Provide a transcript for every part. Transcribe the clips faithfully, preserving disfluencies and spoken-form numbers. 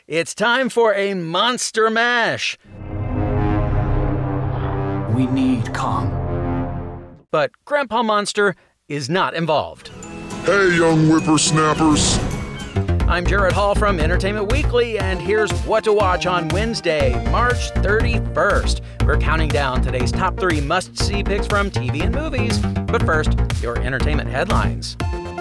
It's time for a Monster Mash. We need calm. But Grandpa Monster is not involved. Hey, young whippersnappers. I'm Jared Hall from Entertainment Weekly, and here's what to watch on Wednesday, March thirty-first. We're counting down today's top three must-see picks from T V and movies. But first, your entertainment headlines.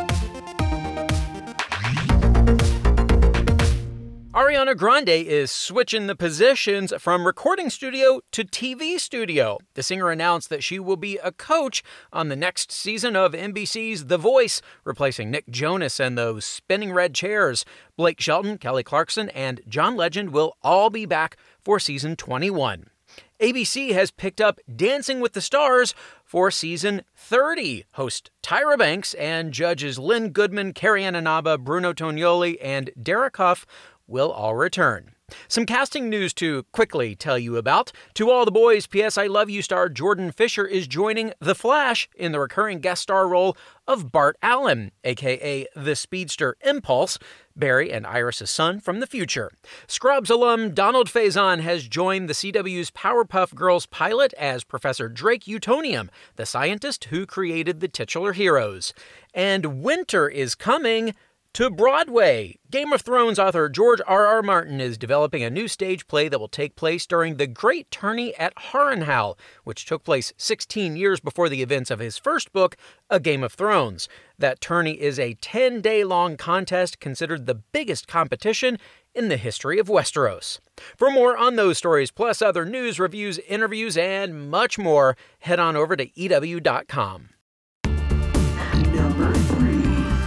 Ariana Grande is switching the positions from recording studio to T V studio. The singer announced that she will be a coach on the next season of N B C's The Voice, replacing Nick Jonas and those spinning red chairs. Blake Shelton, Kelly Clarkson, and John Legend will all be back for season twenty-one. A B C has picked up Dancing with the Stars for season thirty. Host Tyra Banks and judges Lynn Goodman, Carrie Ann Inaba, Bruno Tonioli, and Derek Huff will all return. Some casting news to quickly tell you about. To All the Boys, P S I Love You star Jordan Fisher is joining The Flash in the recurring guest star role of Bart Allen, aka the speedster Impulse, Barry and Iris' son from the future. Scrubs alum Donald Faison has joined the C W's Powerpuff Girls pilot as Professor Drake Utonium, the scientist who created the titular heroes. And winter is coming to Broadway. Game of Thrones author George R R. Martin is developing a new stage play that will take place during the Great Tourney at Harrenhal, which took place sixteen years before the events of his first book, A Game of Thrones. That tourney is a ten-day-long contest considered the biggest competition in the history of Westeros. For more on those stories, plus other news, reviews, interviews, and much more, head on over to E W dot com. Number three.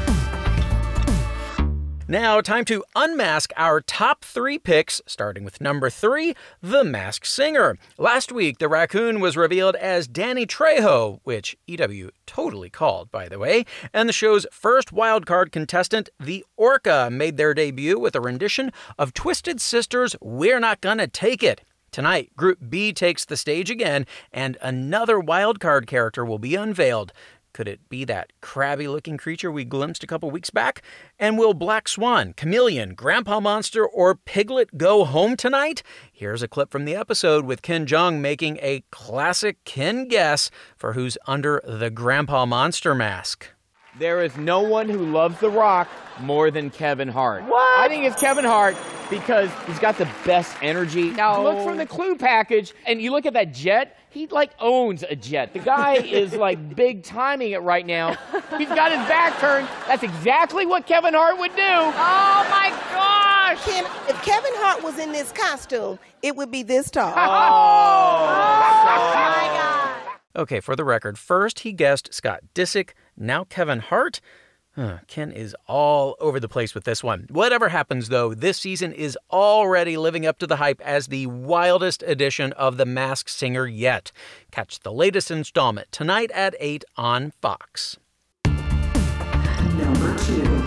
Now, time to unmask our top three picks, starting with number three, The Masked Singer. Last week, the raccoon was revealed as Danny Trejo, which E W totally called, by the way, and the show's first wildcard contestant, the Orca, made their debut with a rendition of Twisted Sister's We're Not Gonna Take It. Tonight, Group B takes the stage again, and another wildcard character will be unveiled. Could it be that crabby-looking creature we glimpsed a couple weeks back? And will Black Swan, Chameleon, Grandpa Monster, or Piglet go home tonight? Here's a clip from the episode with Ken Jeong making a classic Ken guess for who's under the Grandpa Monster mask. There is no one who loves The Rock more than Kevin Hart. What? I think it's Kevin Hart because he's got the best energy. No. Look from the Clue package, and you look at that jet, he like owns a jet. The guy is like big timing it right now. He's got his back turned. That's exactly what Kevin Hart would do. Oh my gosh! Ken, if Kevin Hart was in this costume, it would be this tall. Oh, Oh my God! Okay, for the record, first he guessed Scott Disick, now Kevin Hart. Huh, Ken is all over the place with this one. Whatever happens, though, this season is already living up to the hype as the wildest edition of The Masked Singer yet. Catch the latest installment tonight at eight on Fox. Number two.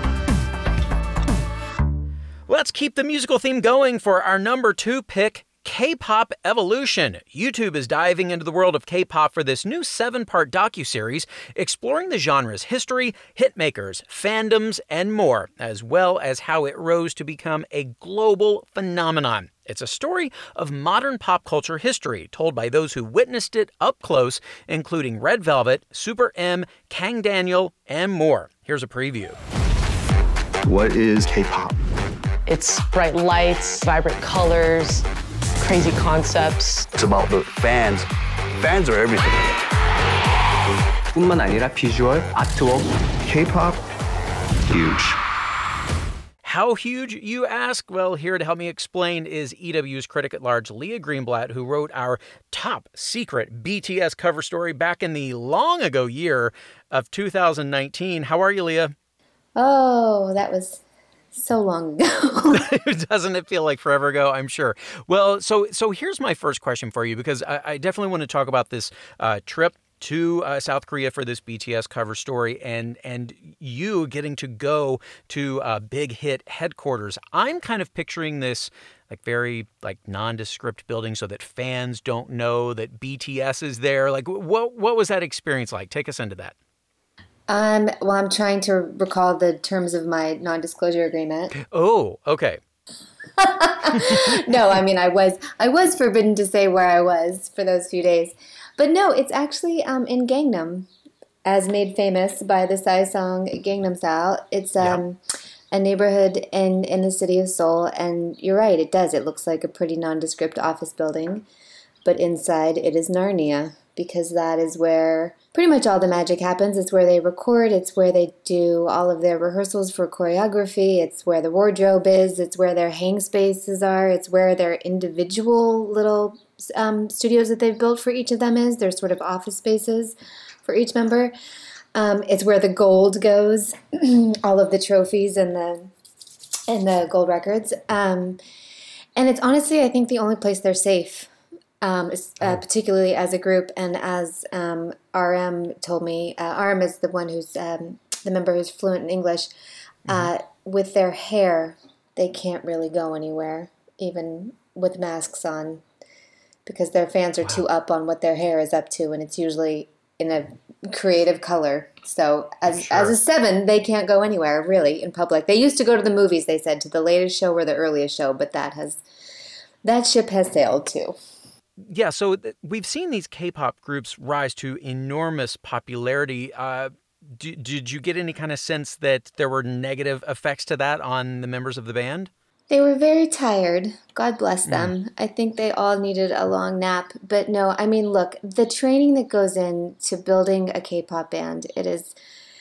Let's keep the musical theme going for our number two pick, K-pop Evolution. YouTube is diving into the world of K-pop for this new seven-part docuseries exploring the genre's history, hitmakers, fandoms, and more, as well as how it rose to become a global phenomenon. It's a story of modern pop culture history told by those who witnessed it up close, including Red Velvet, Super M, Kang Daniel, and more. Here's a preview. What is K-pop? It's bright lights, vibrant colors, crazy concepts. It's about the fans. Fans are everything. 뿐만 아니라 비주얼, 아트웍. K-pop, huge. How huge, you ask? Well, here to help me explain is E W's critic at large, Leah Greenblatt, who wrote our top secret B T S cover story back in the long ago year of two thousand nineteen. How are you, Leah? Oh, that was so long ago. Doesn't it feel like forever ago? I'm sure. Well, so so here's my first question for you, because I, I definitely want to talk about this uh, trip to uh, South Korea for this B T S cover story, and and you getting to go to uh, big hit headquarters. I'm kind of picturing this like very like nondescript building so that fans don't know that B T S is there. Like, what what was that experience like? Take us into that. Um, well, I'm trying to recall the terms of my non-disclosure agreement. Oh, okay. No, I mean, I was I was forbidden to say where I was for those few days. But no, it's actually um, in Gangnam, as made famous by the Psy song Gangnam Style. It's um, yeah. a neighborhood in, in the city of Seoul, and you're right, it does. It looks like a pretty nondescript office building, but inside it is Narnia, because that is where pretty much all the magic happens. It's where they record, it's where they do all of their rehearsals for choreography, it's where the wardrobe is, it's where their hang spaces are, it's where their individual little um, studios that they've built for each of them is, their sort of office spaces for each member. Um, it's where the gold goes, all of the trophies and the and the gold records. Um, and it's honestly, I think, the only place they're safe. Um, uh, particularly as a group, and as um, R M told me, uh, R M is the one who's um, the member who's fluent in English. Uh, mm-hmm. With their hair, they can't really go anywhere, even with masks on, because their fans are wow. too up on what their hair is up to, and it's usually in a creative color. So as sure. as a seven, they can't go anywhere really in public. They used to go to the movies. They said to the latest show or the earliest show, but that has that ship has sailed too. Yeah, so th- we've seen these K-pop groups rise to enormous popularity. Uh, d- did you get any kind of sense that there were negative effects to that on the members of the band? They were very tired. God bless them. Mm. I think they all needed a long nap. But no, I mean, look, the training that goes into building a K-pop band, it is,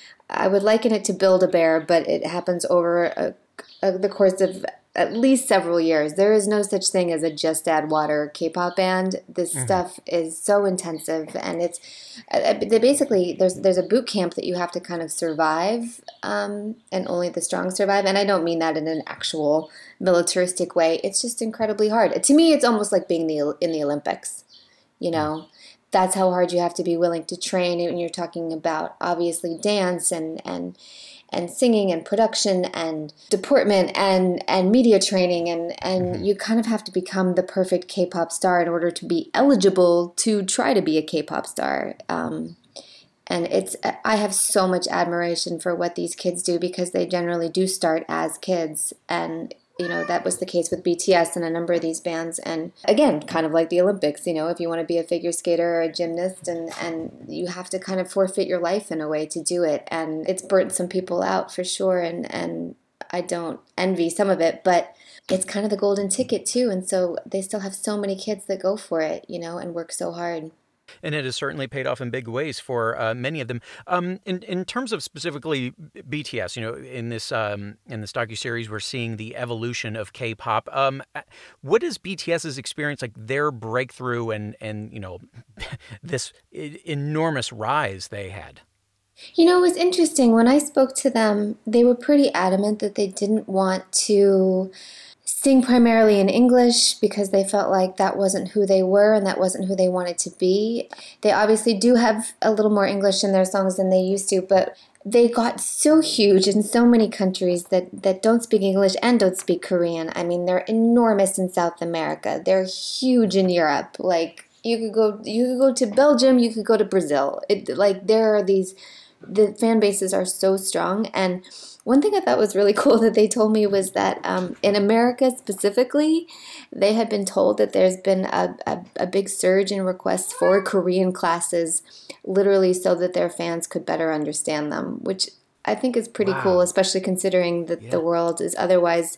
I would liken it to Build-A-Bear, but it happens over a, a, the course of at least several years. There is no such thing as a just add water K-pop band. This mm-hmm. stuff is so intensive, and it's uh, they basically there's there's a boot camp that you have to kind of survive, um, and only the strong survive. And I don't mean that in an actual militaristic way. It's just incredibly hard. To me, it's almost like being the in the Olympics. You know, that's how hard you have to be willing to train. And you're talking about obviously dance and and. and singing and production and deportment and, and media training. And, and mm-hmm. you kind of have to become the perfect K-pop star in order to be eligible to try to be a K-pop star. Um, and it's I have so much admiration for what these kids do, because they generally do start as kids. And, you know, that was the case with B T S and a number of these bands. And again, kind of like the Olympics, you know, if you want to be a figure skater or a gymnast, and, and you have to kind of forfeit your life in a way to do it. And it's burnt some people out for sure. And, and I don't envy some of it, but it's kind of the golden ticket too. And so they still have so many kids that go for it, you know, and work so hard. And it has certainly paid off in big ways for uh, many of them. Um, in in terms of specifically B T S, you know, in this um, in this docuseries, we're seeing the evolution of K-pop. Um, what is BTS's experience like? Their breakthrough and and you know, this enormous rise they had. You know, it was interesting when I spoke to them. They were pretty adamant that they didn't want to sing primarily in English, because they felt like that wasn't who they were and that wasn't who they wanted to be. They obviously do have a little more English in their songs than they used to, but they got so huge in so many countries that, that don't speak English and don't speak Korean. I mean, they're enormous in South America. They're huge in Europe. Like, you could go you could go to Belgium, you could go to Brazil. It, like, there are these, the fan bases are so strong. And one thing I thought was really cool that they told me was that um, in America specifically, they had been told that there's been a, a, a big surge in requests for Korean classes, literally so that their fans could better understand them, which I think is pretty wow. cool, especially considering that yeah. the world is otherwise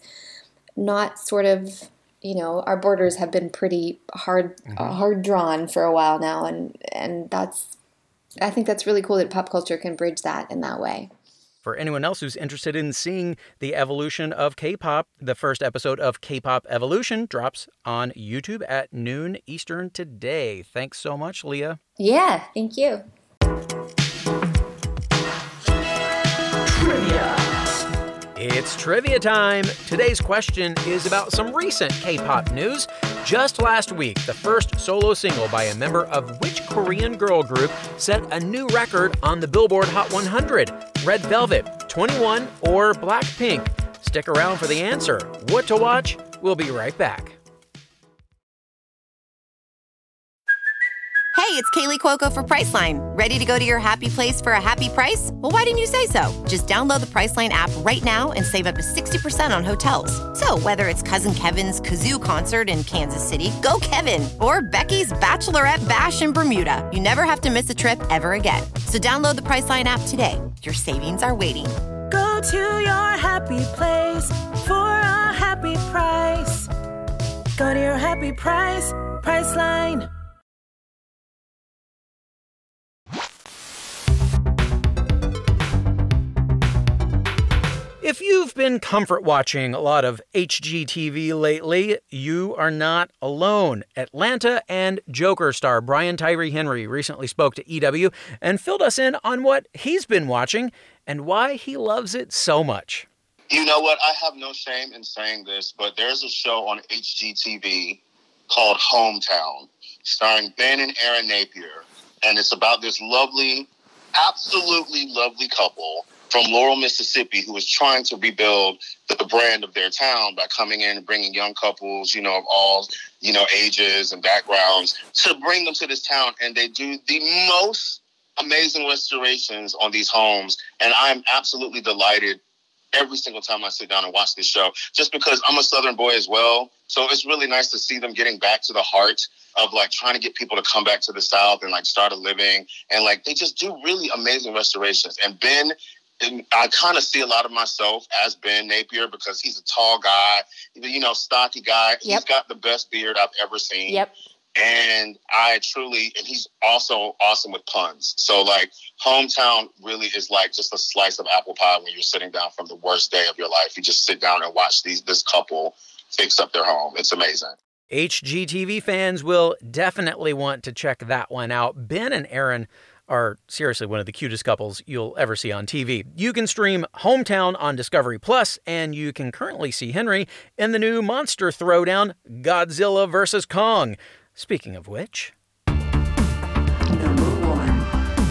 not sort of, you know, our borders have been pretty hard mm-hmm. uh, hard drawn for a while now, and and that's, I think that's really cool that pop culture can bridge that in that way. For anyone else who's interested in seeing the evolution of K-pop, the first episode of K-Pop Evolution drops on YouTube at noon Eastern today. Thanks so much, Leah. Yeah, thank you. Trivia. It's trivia time. Today's question is about some recent K-pop news. Just last week, the first solo single by a member of which Korean girl group set a new record on the Billboard Hot one hundred? Red Velvet, twenty-one, or Blackpink? Stick around for the answer. What to watch? We'll be right back. Hey, it's Kaylee Cuoco for Priceline. Ready to go to your happy place for a happy price? Well, why didn't you say so? Just download the Priceline app right now and save up to sixty percent on hotels. So whether it's Cousin Kevin's Kazoo Concert in Kansas City, go Kevin, or Becky's Bachelorette Bash in Bermuda, you never have to miss a trip ever again. So download the Priceline app today. Your savings are waiting. Go to your happy place for a happy price. Go to your happy price, Priceline. If you've been comfort watching a lot of H G T V lately, you are not alone. Atlanta and Joker star Brian Tyree Henry recently spoke to E W and filled us in on what he's been watching and why he loves it so much. You know what? I have no shame in saying this, but there's a show on H G T V called Hometown, starring Ben and Erin Napier, and it's about this lovely, absolutely lovely couple from Laurel, Mississippi, who is trying to rebuild the brand of their town by coming in and bringing young couples, you know, of all, you know, ages and backgrounds to bring them to this town. And they do the most amazing restorations on these homes. And I'm absolutely delighted every single time I sit down and watch this show, just because I'm a Southern boy as well. So it's really nice to see them getting back to the heart of like trying to get people to come back to the South and like start a living. And like, they just do really amazing restorations. And Ben, and I kind of see a lot of myself as Ben Napier because he's a tall guy, you know, stocky guy. Yep. He's got the best beard I've ever seen. Yep. And I truly, and he's also awesome with puns. So like Hometown really is like just a slice of apple pie when you're sitting down from the worst day of your life. You just sit down and watch these this couple fix up their home. It's amazing. H G T V fans will definitely want to check that one out. Ben and Erin are seriously one of the cutest couples you'll ever see on T V. You can stream Hometown on Discovery Plus, and you can currently see Henry in the new monster throwdown, Godzilla versus Kong. Speaking of which... Number one.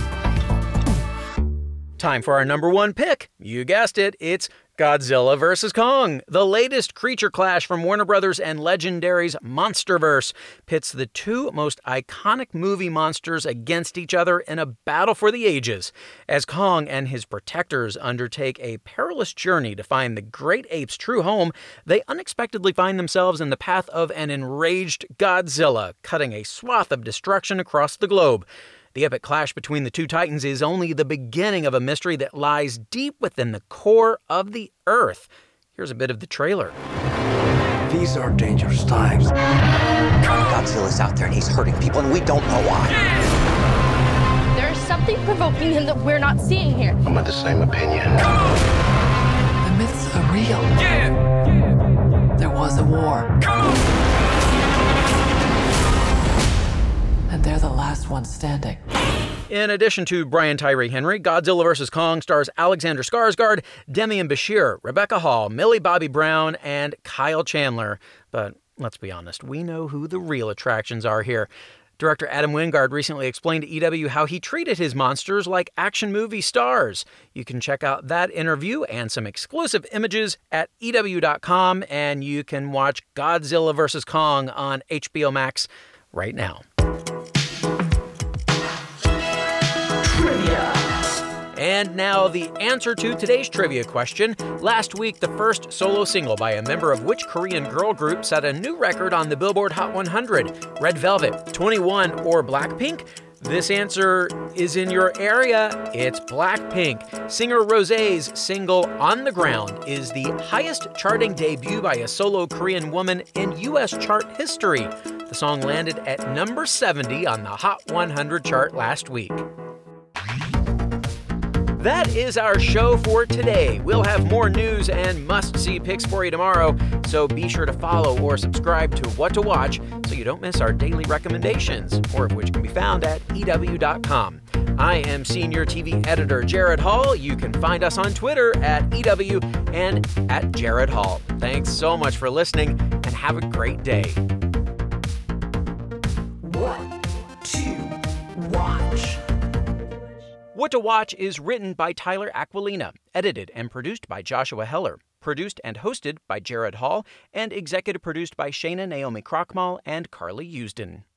Time for our number one pick. You guessed it, it's Godzilla versus Kong. The latest creature clash from Warner Brothers and Legendary's Monsterverse pits the two most iconic movie monsters against each other in a battle for the ages. As Kong and his protectors undertake a perilous journey to find the great ape's true home, they unexpectedly find themselves in the path of an enraged Godzilla, cutting a swath of destruction across the globe. The epic clash between the two titans is only the beginning of a mystery that lies deep within the core of the Earth. Here's a bit of the trailer. These are dangerous times. Godzilla's out there and he's hurting people and we don't know why. There's something provoking him that we're not seeing here. I'm of the same opinion. The myths are real. Yeah. There was a war. And they're the last ones standing. In addition to Brian Tyree Henry, Godzilla versus Kong stars Alexander Skarsgård, Demian Bashir, Rebecca Hall, Millie Bobby Brown, and Kyle Chandler. But let's be honest, we know who the real attractions are here. Director Adam Wingard recently explained to E W how he treated his monsters like action movie stars. You can check out that interview and some exclusive images at E W dot com, and you can watch Godzilla versus Kong on H B O Max right now. And now the answer to today's trivia question. Last week, the first solo single by a member of which Korean girl group set a new record on the Billboard Hot one hundred? Red Velvet, twenty-one, or Blackpink? This answer is in your area. It's Blackpink. Singer Rosé's single On the Ground is the highest charting debut by a solo Korean woman in U S chart history. The song landed at number seventy on the Hot one hundred chart last week. That is our show for today. We'll have more news and must-see picks for you tomorrow, so be sure to follow or subscribe to What to Watch so you don't miss our daily recommendations, more of which can be found at E W dot com. I am Senior T V Editor Jared Hall. You can find us on Twitter at E W and at Jared Hall. Thanks so much for listening, and have a great day. What to Watch. What to Watch is written by Tyler Aquilina, edited and produced by Joshua Heller, produced and hosted by Jared Hall, and executive produced by Shayna Naomi Krochmal and Carly Usden.